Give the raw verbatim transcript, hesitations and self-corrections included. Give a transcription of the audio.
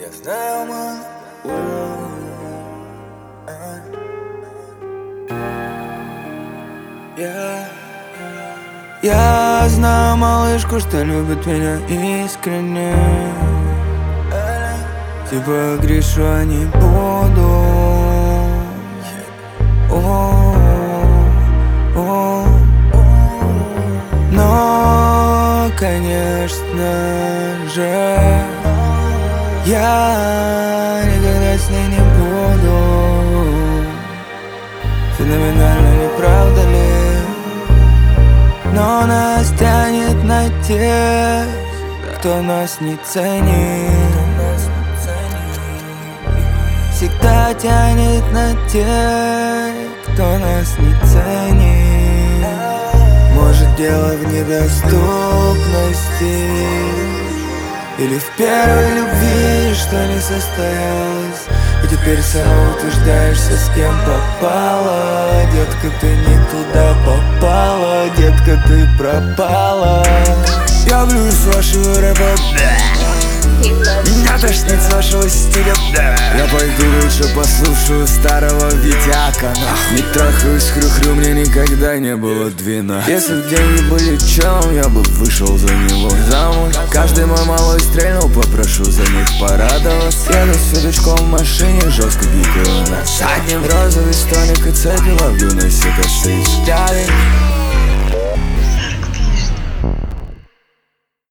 Я знаю, мало. Я, я знаю малышку, что любит меня искренне. Типа грешу, а не буду. О, о, но, конечно же, я никогда с ней не буду. Феноменально, не правда ли? Но нас тянет на тех, кто нас не ценит. Всегда тянет на тех, кто нас не ценит. Может, дело в недоступности или в первой любви, что не состоялось. И теперь самоутверждаешься, с кем попала. Детка, ты не туда попала. Детка, ты пропала. Я блюю с вашего рэпа. Меня тошнит с вашего стиля. Я пойду лучше послушаю старого Витяка. Не трахаюсь хрю-хрю, мне никогда не было двина. Если б деньги были челом, я бы вышел за него замуж. Каждый мой малой стрельнул, попрошу за них порадоваться. Еду с фидочком в машине, жестко гикаю на заднем. Розовый столик и цепи ловлю на сито стоит.